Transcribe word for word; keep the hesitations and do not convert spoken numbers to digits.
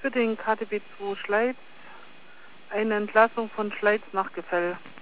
für den K T B zwei Schleiz eine Entlassung von Schleiz nach Gefell.